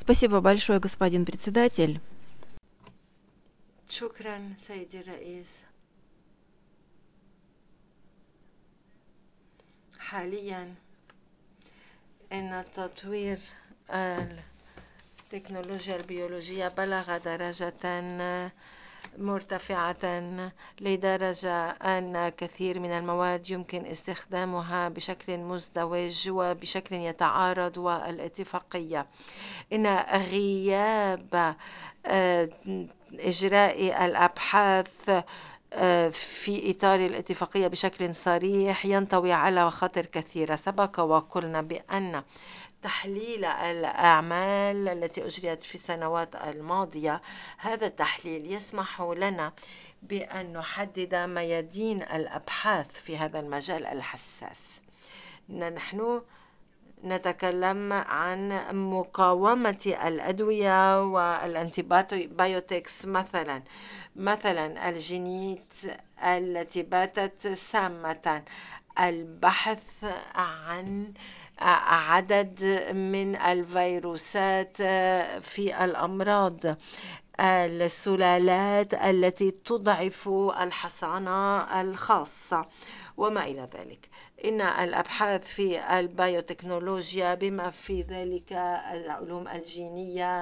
Спасибо большое, господин председатель. شكرا سيدي الرئيس. حاليا إن تطوير التكنولوجيا البيولوجية بلغ درجة مرتفعة لدرجة أن كثير من المواد يمكن استخدامها بشكل مزدوج وبشكل يتعارض والاتفاقية. إن غياب إجراء الأبحاث في إطار الاتفاقية بشكل صريح ينطوي على مخاطر كثيرة. سبق وقلنا بأن تحليل الأعمال التي أجريت في السنوات الماضية، هذا التحليل يسمح لنا بأن نحدد ميادين الأبحاث في هذا المجال الحساس. نحن نتكلم عن مقاومة الأدوية والأنتيبيوتكس مثلا الجينيت التي باتت سامة. البحث عن عدد من الفيروسات في الأمراض، السلالات التي تضعف الحصانة الخاصة وما إلى ذلك. إن الأبحاث في البيوتكنولوجيا بما في ذلك العلوم الجينية،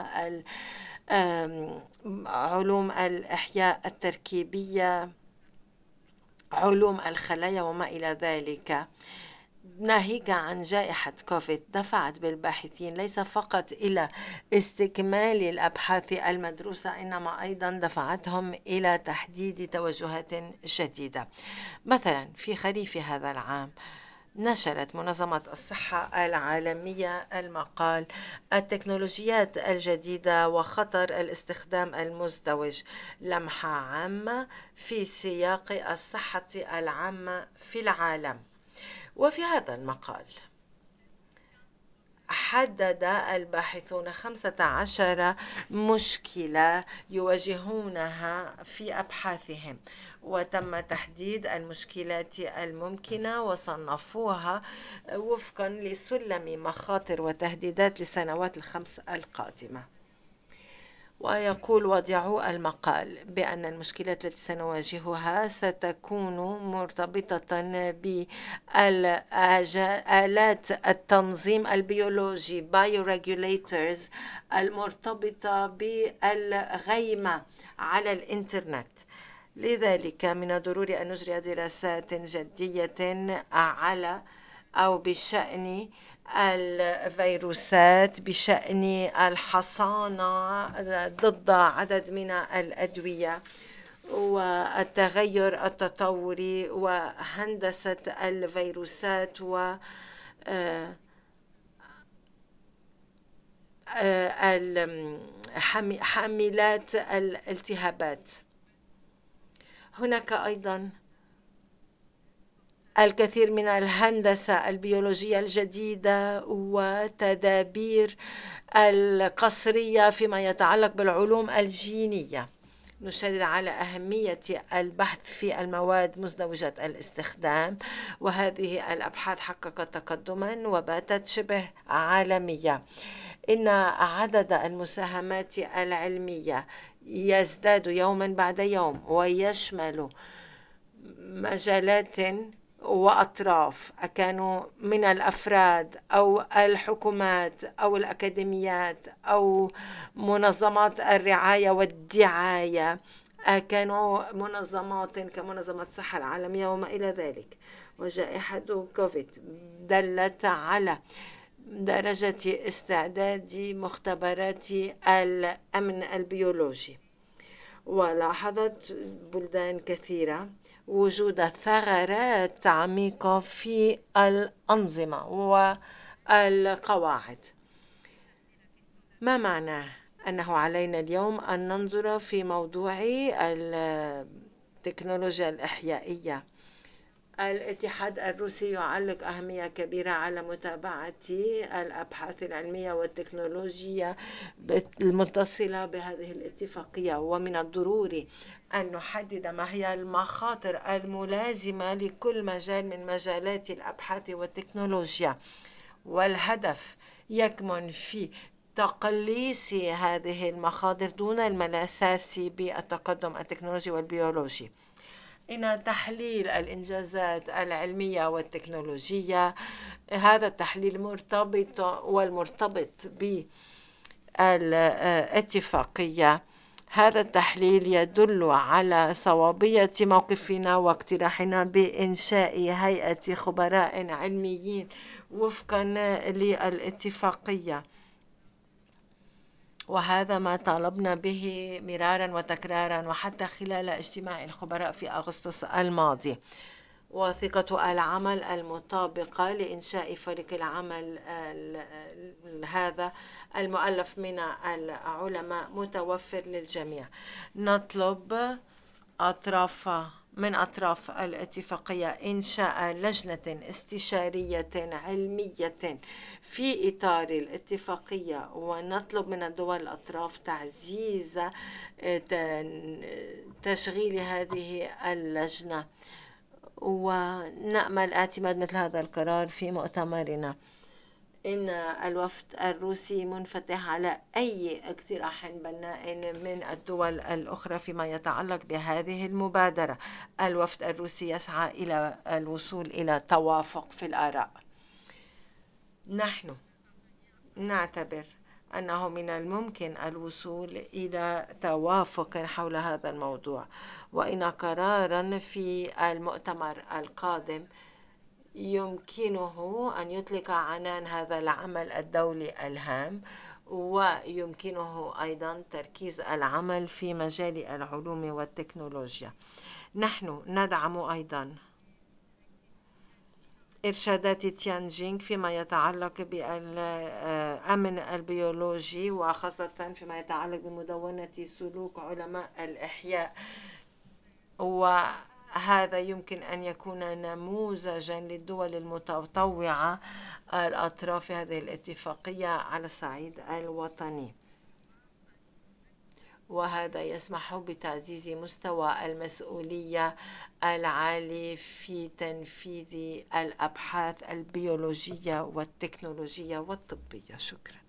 علوم الإحياء التركيبية، علوم الخلايا وما إلى ذلك، ناهيك عن جائحة كوفيد، دفعت بالباحثين ليس فقط إلى استكمال الأبحاث المدروسة، إنما أيضا دفعتهم إلى تحديد توجهات جديدة. مثلا في خريف هذا العام نشرت منظمة الصحة العالمية المقال التكنولوجيات الجديدة وخطر الاستخدام المزدوج، لمحة عامة في سياق الصحة العامة في العالم. وفي هذا المقال حدد الباحثون 15 مشكلة يواجهونها في أبحاثهم، وتم تحديد المشكلات الممكنة وصنفوها وفقا لسلم مخاطر وتهديدات للسنوات الخمس القادمة. ويقول وضع المقال بأن المشكلات التي سنواجهها ستكون مرتبطة بآلات التنظيم البيولوجي bioregulators المرتبطة بالغيمة على الإنترنت. لذلك من الضروري أن نجري دراسات جدية على أو بشأن الفيروسات، بشأن الحصانة ضد عدد من الأدوية والتغير التطوري وهندسة الفيروسات و حاملات الالتهابات. هناك أيضا الكثير من الهندسة البيولوجية الجديدة وتدابير القصرية فيما يتعلق بالعلوم الجينية. نشدد على أهمية البحث في المواد مزدوجة الاستخدام، وهذه الأبحاث حققت تقدما وباتت شبه عالمية. إن عدد المساهمات العلمية يزداد يوما بعد يوم ويشمل مجالات وأطراف، كانوا من الأفراد أو الحكومات أو الأكاديميات أو منظمات الرعاية والدعاية، كانوا منظمات كمنظمة الصحة العالمية وما إلى ذلك. وجائحة كوفيد دلت على درجة استعداد مختبرات الأمن البيولوجي، ولاحظت بلدان كثيرة وجود ثغرات عميقة في الأنظمة والقواعد. ما معناه؟ أنه علينا اليوم أن ننظر في موضوع التكنولوجيا الإحيائية. الاتحاد الروسي يعلق أهمية كبيرة على متابعة الأبحاث العلمية والتكنولوجيا المتصلة بهذه الاتفاقية، ومن الضروري أن نحدد ما هي المخاطر الملازمة لكل مجال من مجالات الأبحاث والتكنولوجيا، والهدف يكمن في تقليص هذه المخاطر دون المساس بالتقدم التكنولوجي والبيولوجي. إن تحليل الإنجازات العلمية والتكنولوجية، هذا التحليل والمرتبط بالاتفاقية، هذا التحليل يدل على صوابية موقفنا واقتراحنا بإنشاء هيئة خبراء علميين وفقا للاتفاقية، وهذا ما طالبنا به مرارا وتكرارا وحتى خلال اجتماع الخبراء في أغسطس الماضي. وثيقة العمل المطابقة لإنشاء فريق العمل هذا المؤلف من العلماء متوفر للجميع. نطلب من أطراف الاتفاقية إنشاء لجنة استشارية علمية في إطار الاتفاقية، ونطلب من الدول الأطراف تعزيز تشغيل هذه اللجنة، ونأمل اعتماد مثل هذا القرار في مؤتمرنا. إن الوفد الروسي منفتح على أي اقتراح بناء من الدول الأخرى فيما يتعلق بهذه المبادرة. الوفد الروسي يسعى إلى الوصول إلى توافق في الآراء. نحن نعتبر أنه من الممكن الوصول إلى توافق حول هذا الموضوع، وإن قرارا في المؤتمر القادم يمكنه أن يطلق عنان هذا العمل الدولي الهام، ويمكنه أيضا تركيز العمل في مجال العلوم والتكنولوجيا. نحن ندعم أيضا إرشادات تيانجينغ فيما يتعلق بالأمن البيولوجي، وخاصة فيما يتعلق بمدونة سلوك علماء الإحياء، وهذا يمكن أن يكون نموذجا للدول المتطوعة الأطراف هذه الاتفاقية على الصعيد الوطني، وهذا يسمح بتعزيز مستوى المسؤولية العالي في تنفيذ الأبحاث البيولوجية والتكنولوجية والطبية. شكرا.